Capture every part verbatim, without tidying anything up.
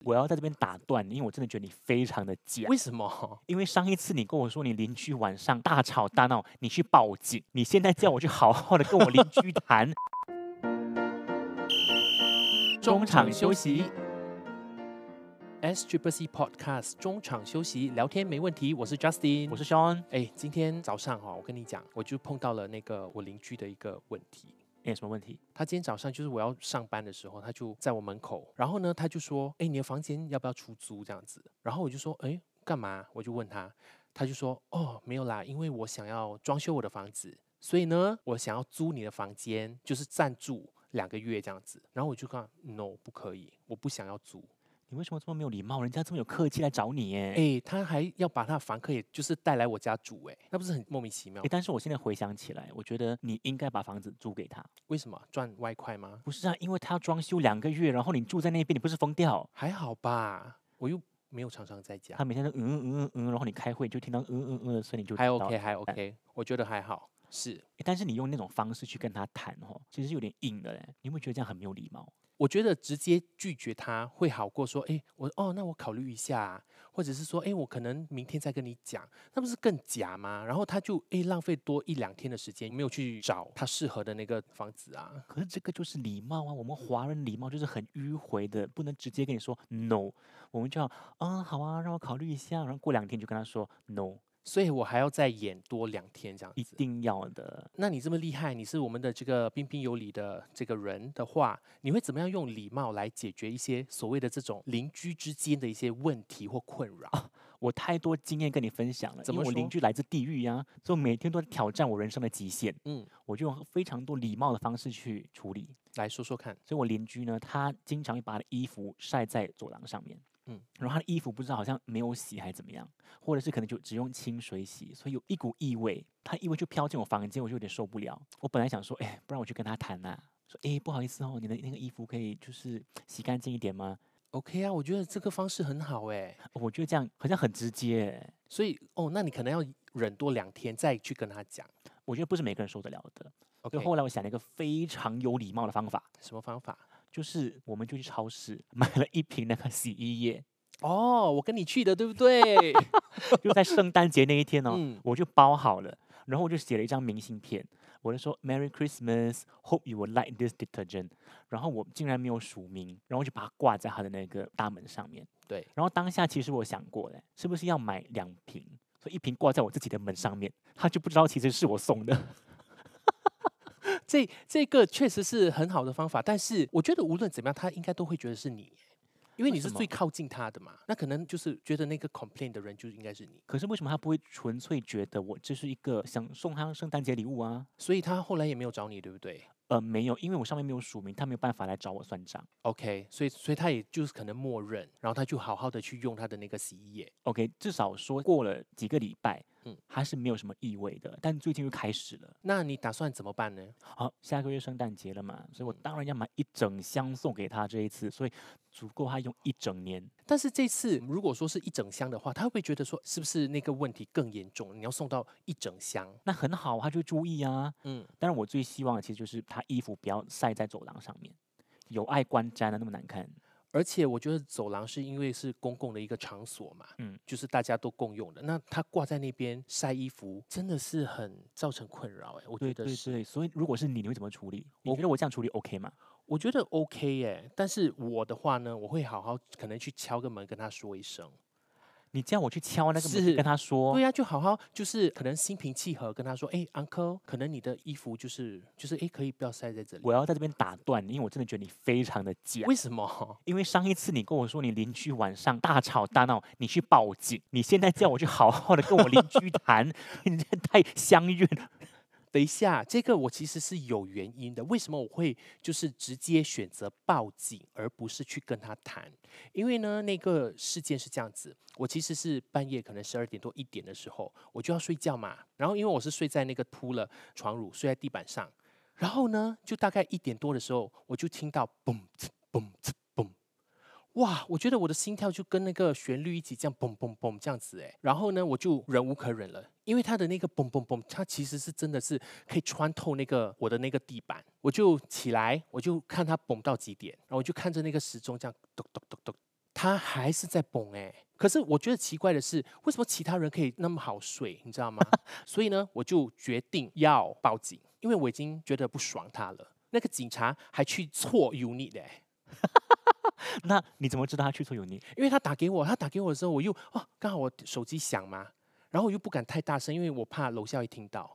我要在这边打断你，因为我真的觉得你非常的假。 为什么？ 因为上一次你跟我说你邻居晚上大吵大闹，你去报警，你现在叫我去好好的跟我邻居谈。中场休息。 S Triple C Podcast 中场休息，聊天没问题。我是 Justin， 我是 Sean。 哎，今天早上哈，我跟你讲，我就碰到了那个我邻居的一个问题。 哎，什么问题？ 他今天早上就是我要上班的时候，他就在我门口，然后呢，他就说：“哎，你的房间要不要出租？”这样子，然后我就说：“哎，干嘛？”我就问他，他就说：“哦，没有啦，因为我想要装修我的房子，所以呢，我想要租你的房间，就是暂住两个月这样子。”然后我就跟他 ：“No， 不可以，我不想要租。” 你为什么这么没有礼貌？人家这么有客气来找你耶！ 哎，他还要把他的房客也就是带来我家住，哎，那不是很莫名其妙？ 哎，但是我现在回想起来，我觉得你应该把房子租给他。 为什么赚外快吗？ 不是啊，因为他要装修两个月，然后你住在那边，你不是疯掉？ 还好吧，我又没有常常在家， 他每天都嗯嗯嗯嗯，然后你开会就听到嗯嗯嗯的声音，就还知道 OK，还 OK，我觉得还好，是。 诶但是你用那种方式去跟他谈哦，其实是有点硬的嘞。你有没有觉得这样很没有礼貌？ 我觉得直接拒绝他会好过说，哎，我哦，那我考虑一下啊，或者是说，哎，我可能明天再跟你讲，那不是更假吗？然后他就哎浪费多一两天的时间，没有去找他适合的那个房子啊。 可是这个就是礼貌啊，我们华人礼貌就是很迂回的，不能直接跟你说 no，我们就要啊好啊，让我考虑一下，然后过两天就跟他说 no， 所以我还要再演多两天这样子。 一定要的。 那你这么厉害，你是我们的这个彬彬有礼的这个人的话，你会怎么样用礼貌来解决一些所谓的这种邻居之间的一些问题或困扰？ 我太多经验跟你分享了，因为我怎么说邻居来自地狱呀、所以我每天都在挑战我人生的极限。 嗯， 我就用非常多礼貌的方式去处理。 来说说看。 所以我邻居呢，他经常会把他的衣服晒在走廊上面， 嗯， 然后他的衣服不知道好像没有洗还是怎么样，或者是可能就只用清水洗，所以有一股异味，他异味就飘进我房间，我就有点受不了。我本来想说，哎，不然我去跟他谈呐、说，哎，不好意思哦，你的那个衣服可以就是洗干净一点吗？ OK 啊，我觉得这个方式很好哎， 我觉得这样好像很直接， 所以哦，那你可能要忍多两天再去跟他讲。 我觉得不是每个人受得了的。所 OK， 以后来我想了一个非常有礼貌的方法， 什么方法？ 就是我们就去超市买了一瓶那个洗衣液， 哦，我跟你去的，对不对？ 就在圣诞节那一天哦， 嗯， 我就包好了，然后我就写了一张明信片，我就说 Merry Christmas, hope you will like this detergent。然后我竟然没有署名，然后就把它挂在他的那个大门上面。 对， 然后当下其实我想过嘞，是不是要买两瓶，所以一瓶挂在我自己的门上面，他就不知道其实是我送的。 这这个确实是很好的方法，但是我觉得无论怎么样，他应该都会觉得是你耶，因为你是为什么最靠近他的嘛。那可能就是觉得那个 complain 的人就应该是你， 可是为什么他不会纯粹觉得我这是一个想送他圣诞节礼物啊？ 所以他后来也没有找你，对不对呃，没有，因为我上面没有署名，他没有办法来找我算账。 ？OK，所以所以他也就是可能默认，然后他就好好的去用他的那个洗衣液。 OK，至少说过了几个礼拜， 嗯嗯，还是没有什么异味的。但最近又开始了。 那你打算怎么办呢？ 好，下个月圣诞节了嘛，所以我嗯当然要买一整箱送给他这一次，所以足够他用一整年。 但是这次如果说是一整箱的话，他会不会觉得说是不是那个问题更严重？你要送到一整箱？ 那很好，他就会注意啊。 嗯， 当然，我最希望的其实就是他衣服不要晒在走廊上面，有碍观瞻啊，那么难看。 而且我觉得走廊是因为是公共的一个场所嘛， 嗯， 就是大家都共用的。那他挂在那边晒衣服，真的是很造成困扰哎、我觉对得是， 对对，所以如果是你，你会怎么处理？你我觉得我这样处理 OK 吗？ 我觉得 OK 耶、但是我的话呢，我会好好可能去敲个门跟他说一声。 你叫我去敲那个门， 是去跟他说， 对呀、就好好就是可能心平气和跟他说，哎，uncle，可能你的衣服就是就是哎，可以不要晒在这里。 我要在这边打断你，因为我真的觉得你非常的假。 为什么？ 因为上一次你跟我说你邻居晚上大吵大闹，你去报警，你现在叫我去好好的跟我邻居谈，你这太相怨了。 等一下，这个我其实是有原因的。为什么我会就是直接选择报警，而不是去跟他谈？因为呢，那个事件是这样子，我其实是半夜可能十二点多一点的时候，我就要睡觉嘛。然后因为我是睡在那个铺了床褥，睡在地板上。然后呢，就大概一点多的时候，我就听到嘣呲嘣呲嘣，哇！我觉得我的心跳就跟那个旋律一起这样嘣嘣嘣这样子哎，然后呢，我就忍无可忍了，因为它的那个嘣嘣嘣，它其实是真的是可以穿透那个我的那个地板，我就起来，我就看它嘣到几点，然后我就看着那个时钟这样咚咚咚咚， 他还是在蹦哎、可是我觉得奇怪的是，为什么其他人可以那么好睡，你知道吗？所以呢，我就决定要报警，因为我已经觉得不爽他了。那个警察还去错 unit 哎、 那你怎么知道他去错有你？ 因为他打给我，他打给我的时候，我又哦，刚好我手机响嘛，然后我又不敢太大声，因为我怕楼下会听到。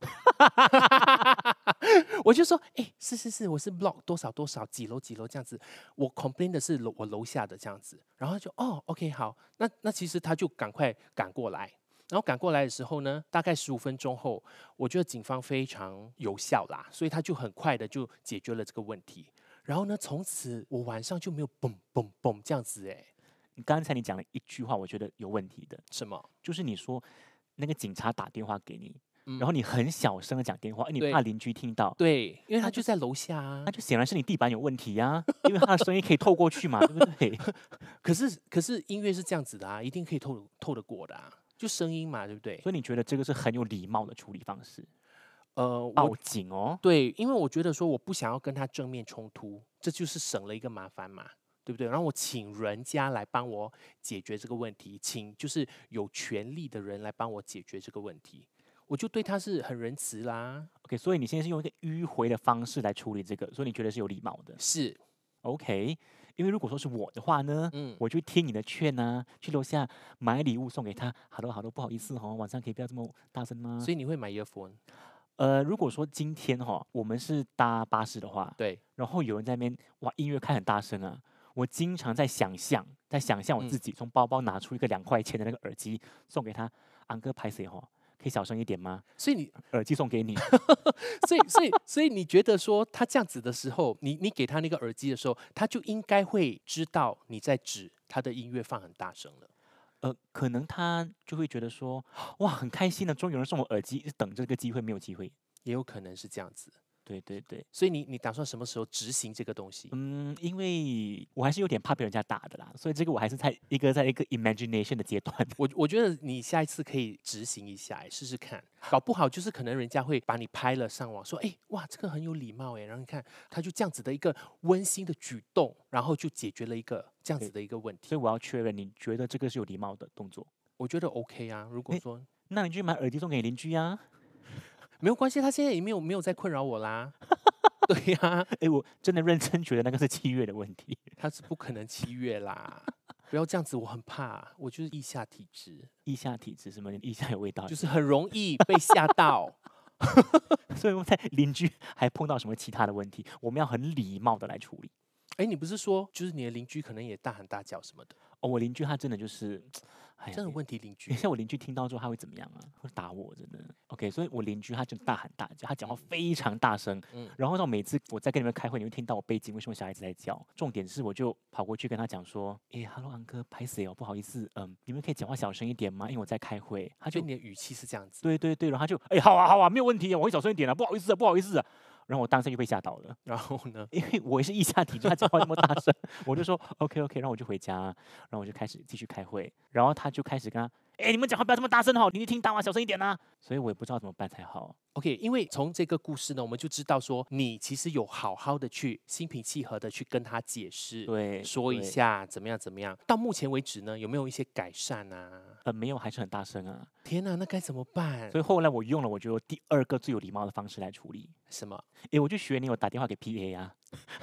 我就说，哎、是是是，我是 block 多少多少几楼几楼这样子，我 complain 的是楼我楼下的这样子，然后就哦 OK 好，那那其实他就赶快赶过来。然后赶过来的时候呢，大概十五分钟后，我觉得警方非常有效啦，所以他就很快的就解决了这个问题。然后呢，从此我晚上就没有嘣嘣嘣这样子哎， 你刚才你讲了一句话，我觉得有问题的， 什么？ 就是你说那个警察打电话给你， 嗯然后你很小声的讲电话，你对怕邻居听到， 对，因为他那就在楼下啊那。就显然是你地板有问题呀、因为他的声音可以透过去嘛，对不对？ 可是可是音乐是这样子的啊，一定可以透透得过的啊，就声音嘛，对不对？ 所以你觉得这个是很有礼貌的处理方式？ 呃， 报我警哦， 对，因为我觉得说我不想要跟他正面冲突，这就是省了一个麻烦嘛，对不对？然后我请人家来帮我解决这个问题，请就是有权利的人来帮我解决这个问题，我就对他是很仁慈啦。 OK，所以你现在是用一个迂回的方式来处理这个，所以你觉得是有礼貌的是， ？OK，因为如果说是我的话呢， 嗯， 我就听你的劝啊，去楼下买礼物送给他。好多好多，不好意思哦，晚上可以不要这么大声吗？ 所以你会买 earphone？ 呃，如果说今天哈、我们是搭巴士的话， 对， 然后有人在那边哇音乐开很大声啊，我经常在想象，在想象我嗯自己从包包拿出一个两块钱的那个耳机送给他，安哥拍谁哈？可以小声一点吗？ 所以你， 耳机送给你， 所以所以所以你觉得说他这样子的时候，你你给他那个耳机的时候，他就应该会知道你在指他的音乐放很大声了。 呃，可能他就会觉得说，哇，很开心的，终于有人送我耳机，等这个机会没有机会。 也有可能是这样子， 对对对， 所以你你打算什么时候执行这个东西？ 嗯，因为我还是有点怕被人家打的啦，所以这个我还是在一个在一个 imagination 的阶段。 我我觉得你下一次可以执行一下，哎，试试看，搞不好就是可能人家会把你拍了上网，说，哎，哇，这个很有礼貌，哎，然后你看他就这样子的一个温馨的举动，然后就解决了一个这样子的一个问题。 所以我要确认，你觉得这个是有礼貌的动作？ 我觉得 OK 啊，如果诶说那你去买耳机送给邻居呀、 没有关系，他现在也没有没有在困扰我啦。对呀、 哎，我真的认真觉得那个是七月的问题。 他是不可能七月啦，不要这样子，我很怕，我就是腋下体质， 腋下体质什么？腋下有味道， 就是很容易被吓到。 所以我们在邻居还碰到什么其他的问题，我们要很礼貌的来处理。 哎，你不是说就是你的邻居可能也大喊大叫什么的？ 哦，我邻居他真的就是，哎呀， 真的问题邻居等一下我邻居听到之后他会怎么样啊？会打我，真的。OK，所以我邻居他就大喊大叫，他讲话非常大声， 嗯然后到每次我在跟你们开会，你会听到我背景为什么小孩子在叫。重点是我就跑过去跟他讲说，诶 h e l l o 安哥，拍谁哦？不好意思，嗯，你们可以讲话小声一点吗？因为我在开会。他就所以你的语气是这样子， 对对对，然后他就，哎，好啊好啊，没有问题啊，我会小声一点啊，不好意思啊，不好意思啊。然后我当时就被吓到了。 然后呢？ 因为我也是腋下体质，他讲话那么大声，我就说 OK OK，然后我就回家，然后我就开始继续开会，然后他就开始跟他，哎，你们讲话不要这么大声哦，你听到啊，小声一点啊，所以我也不知道怎么办才好。 OK，因为从这个故事呢，我们就知道说，你其实有好好的去心平气和的去跟他解释， 对， 说一对， 下怎么样怎么样。到目前为止呢，有没有一些改善啊？ 呃，没有，还是很大声啊， 天哪，那该怎么办？ 所以后来我用了我觉得第二个最有礼貌的方式来处理， 什么？ 诶，我就学你，我打电话给 P A 啊，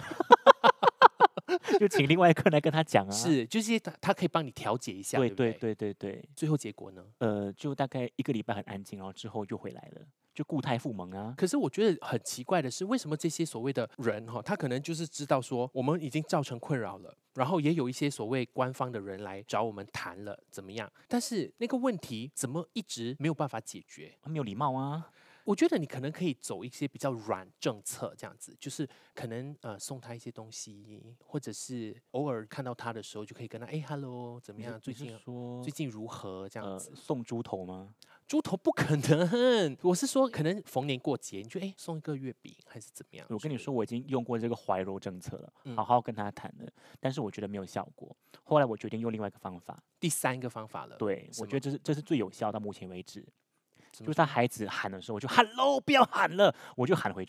就请另外一个人来跟他讲啊， 是，就是他他可以帮你调解一下， 对对不对？ 对对对对， 最后结果呢？ 呃，就大概一个礼拜很安静，然后之后就回来了，就固态复萌啊。 可是我觉得很奇怪的是，为什么这些所谓的人哈，他可能就是知道说我们已经造成困扰了，然后也有一些所谓官方的人来找我们谈了，怎么样？但是那个问题怎么一直没有办法解决？ 他没有礼貌啊， 我觉得你可能可以走一些比较软政策，这样子，就是可能呃送他一些东西，或者是偶尔看到他的时候就可以跟他哎 hello 怎么样？ 你是你是最近说最近如何？这样呃子。 送猪头吗？ 猪头不可能，我是说可能逢年过节，你就哎送一个月饼还是怎么样？ 我跟你说，我已经用过这个怀柔政策了， 嗯好好跟他谈了，但是我觉得没有效果。后来我决定用另外一个方法， 第三个方法了， 对什么我觉得这是这是最有效到目前为止。 怎么就是他孩子喊的时候，我就 “hello”，不要喊了，我就喊回去。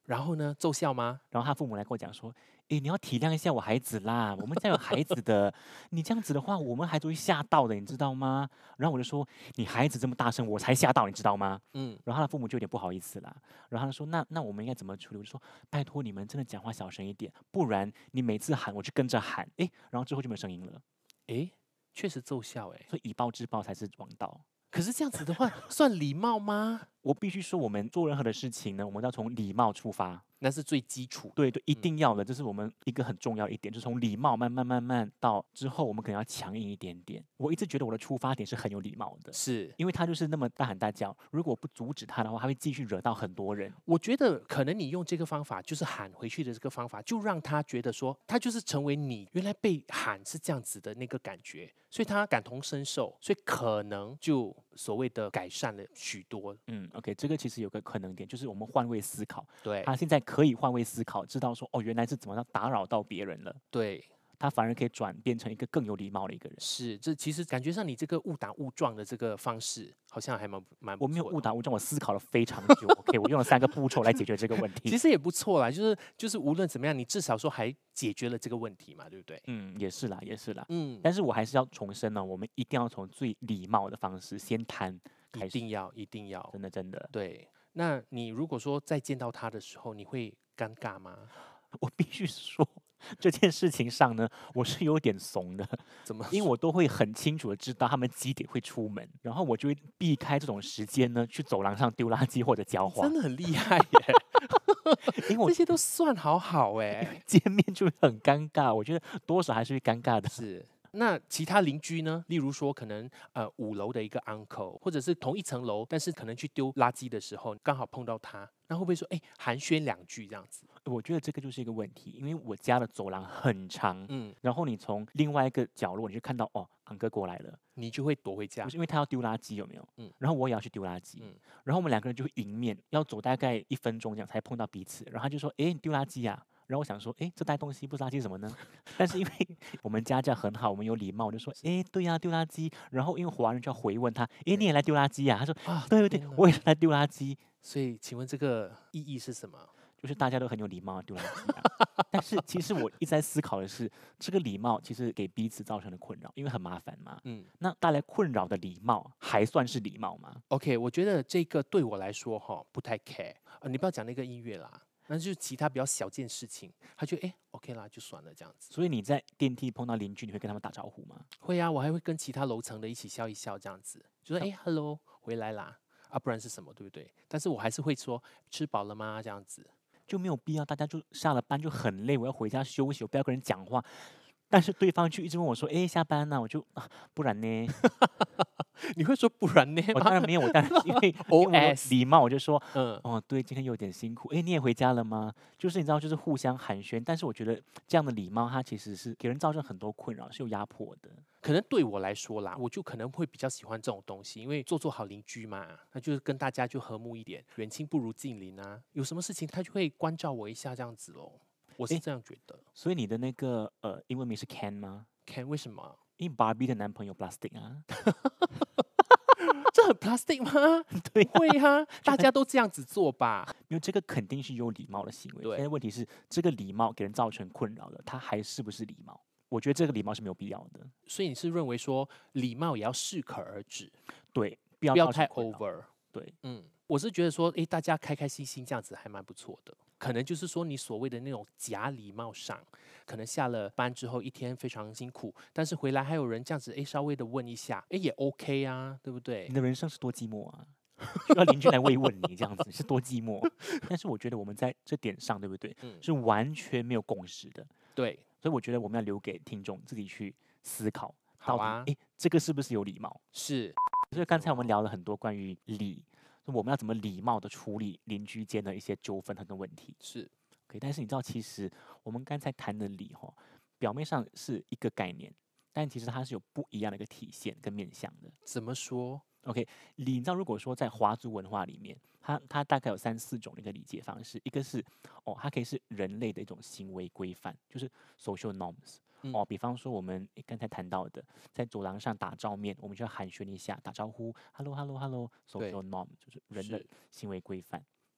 然后呢，奏效吗？ 然后他父母来跟我讲说：“诶，你要体谅一下我孩子啦，我们家有孩子的，你这样子的话，我们孩子会吓到的，你知道吗？”然后我就说：“你孩子这么大声，我才吓到，你知道吗？” 嗯， 然后他的父母就有点不好意思啦。然后他说：“那那我们应该怎么处理？”我就说：“拜托你们真的讲话小声一点，不然你每次喊我就跟着喊，诶，然后之后就没有声音了。 诶，确实奏效诶。 所以以暴制暴才是王道。” 可是这样子的话，算礼貌吗？ 我必须说，我们做任何的事情呢，我们要从礼貌出发。 那是最基础的。 对对，一嗯定要的，这是我们一个很重要的一点，就是从礼貌慢慢慢慢到之后，我们可能要强硬一点点。我一直觉得我的出发点是很有礼貌的， 是， 因为他就是那么大喊大叫，如果不阻止他的话，他会继续惹到很多人。 我觉得可能你用这个方法，就是喊回去的这个方法，就让他觉得说，他就是成为你原来被喊是这样子的那个感觉，所以他感同身受，所以可能就所谓的改善了许多。 嗯，OK，这个其实有个可能点，就是我们换位思考。 对他现在可以换位思考，知道说哦，原来是怎么样打扰到别人了， 对， 他反而可以转变成一个更有礼貌的一个人。 是，这其实感觉上你这个误打误撞的这个方式，好像还蛮蛮不我没有错的误打误撞，我思考了非常久。OK，我用了三个步骤来解决这个问题。 其实也不错啦，就是就是无论怎么样，你至少说还解决了这个问题嘛，对不对？ 嗯，也是啦，也是啦。 嗯， 但是我还是要重申呢，我们一定要从最礼貌的方式先谈一开始， 定要一定要真的真的。 对。那你如果说再见到他的时候，你会尴尬吗？ 我必须说，这件事情上呢，我是有点怂的， 怎么因为我都会很清楚的知道他们几点会出门，然后我就会避开这种时间呢，去走廊上丢垃圾或者浇花真，的很厉害耶， 因为我这些都算好好哎。 见面就会很尴尬，我觉得多少还是会尴尬的。 是，那其他邻居呢？例如说，可能呃五楼的一个 uncle，或者是同一层楼，但是可能去丢垃圾的时候刚好碰到他，那会不会说，哎，寒暄两句这样子？ 我觉得这个就是一个问题，因为我家的走廊很长， 嗯， 然后你从另外一个角落，你就看到哦，昂哥过来了， 你就会躲回家不。是因为他要丢垃圾有没有？ 嗯然后我也要去丢垃圾， 嗯然后我们两个人就会迎面，要走大概一分钟这样才碰到彼此，然后他就说：“诶，你丢垃圾呀、然后我想说：“诶，这袋东西不是垃圾是什么呢？”但是因为我们家教很好，我们有礼貌，我就说：“诶，对呀、丢垃圾。”然后因为华人就要回问他：“诶，你也来丢垃圾呀、他说： 啊， 对对对天，哪我也是来丢垃圾。” 所以请问这个意义是什么？ 就是大家都很有礼貌地丢垃圾啊。但是其实我一直在思考的是，这个礼貌其实给彼此造成的困扰，因为很麻烦嘛。 嗯那带来困扰的礼貌还算是礼貌吗？ ，OK，我觉得这个对我来说哈不太 care，呃，你不要讲那个音乐啦，那就是其他比较小件事情，他就哎 OK 啦，就算了这样子。 所以你在电梯碰到邻居，你会跟他们打招呼吗？ 会啊，我还会跟其他楼层的一起笑一笑这样子，就说哎 hello 回来啦，啊不然是什么对不对？但是我还是会说吃饱了吗这样子。 就没有必要，大家就下了班就很累，我要回家休息，我不要跟人讲话。但是对方就一直问我说：“诶，下班了、我就啊，不然呢？ 你会说不然呢吗？ 我当然没有，我当然因为因为我有 O S 礼貌，我就说嗯， 哦，对，今天有点辛苦。诶，你也回家了吗？就是你知道，就是互相寒暄。但是我觉得这样的礼貌，它其实是给人造成很多困扰，是有压迫的。 可能对我来说啦，我就可能会比较喜欢这种东西，因为做做好邻居嘛，那就是跟大家就和睦一点，远亲不如近邻啊。有什么事情他就会关照我一下这样子咯，我是诶这样觉得。 所以你的那个呃英文名是 Ken 吗？ Ken 为什么？ 因为 Barbie 的男朋友 Plastic 啊， 这很 plastic 吗？ 对会啊，大家都这样子做吧。 因为这个肯定是有礼貌的行为。 对现在问题是，这个礼貌给人造成困扰了，它还是不是礼貌？我觉得这个礼貌是没有必要的。 所以你是认为说礼貌也要适可而止， 对，不要不要太造成困扰 over。 对， 嗯，我是觉得说，诶，大家开开心心这样子还蛮不错的。可能就是说，你所谓的那种假礼貌上，可能下了班之后一天非常辛苦，但是回来还有人这样子，诶，稍微的问一下，诶，也 OK 啊，对不对你？的人生是多寂寞啊！需要邻居来慰问你，这样子是多寂寞。但是我觉得我们在这点上，对不对？ 嗯， 是完全没有共识的。 对， 所以我觉得我们要留给听众自己去思考，到底好啊， 诶，这个是不是有礼貌？ 是， 所以刚才我们聊了很多关于礼，说我们要怎么礼貌的处理邻居间的一些纠纷和跟问题。 是， OK，但是你知道，其实我们刚才谈的礼哈，表面上是一个概念，但其实它是有不一样的一个体现跟面向的。 怎么说？ OK，礼，你知道，如果说在华族文化里面，它它大概有三四种的一个理解方式，一个是哦，它可以是人类的一种行为规范，就是 social norms。 嗯哦，比方说我们诶刚才谈到的，在走廊上打照面，我们就要寒暄一下，打招呼，hello hello hello，social norm 就是人的是， 行为规范。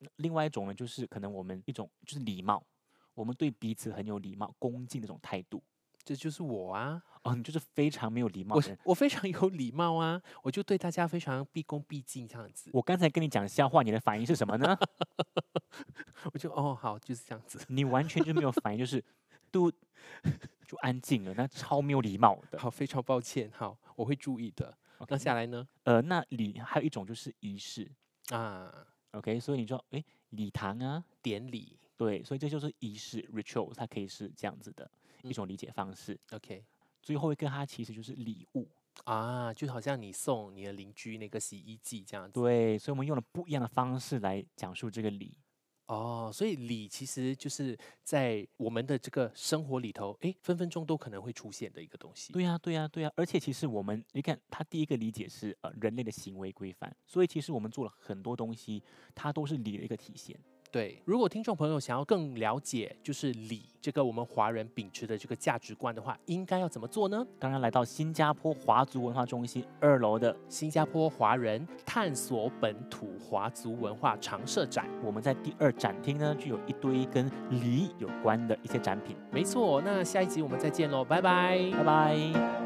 另外一种呢，就是可能我们一种就是礼貌，我们对彼此很有礼貌、恭敬的那种态度。 这就是我啊， 哦，你就是非常没有礼貌我的人。 我非常有礼貌啊，我就对大家非常毕恭毕敬这样子。 我刚才跟你讲笑话，你的反应是什么呢？ 我就哦好，就是这样子。 你完全就没有反应，就是嘟就安静了，那超没有礼貌的。 好，非常抱歉，好，我会注意的。那 OK， 下来呢？ 呃，那礼还有一种就是仪式啊， ，OK，所以你说，诶，礼堂啊， 典礼对，所以这就是仪式 ritual，它可以是这样子的一嗯种理解方式。 ，OK。 最后一个它其实就是礼物， 啊，就好像你送你的邻居那个洗衣机这样子。 对，所以我们用了不一样的方式来讲述这个礼。 哦，所以礼其实就是在我们的这个生活里头，诶，分分钟都可能会出现的一个东西。 对呀，对呀，对呀，而且其实我们，你看，他第一个理解是呃人类的行为规范，所以其实我们做了很多东西，它都是礼的一个体现。 对，如果听众朋友想要更了解就是礼这个我们华人秉持的这个价值观的话，应该要怎么做呢？ 当然，来到新加坡华族文化中心二楼的， 新加坡华人探索本土华族文化常设展。 我们在第二展厅呢，就有一堆跟礼有关的一些展品。 没错，那下一集我们再见喽，拜拜。 拜拜。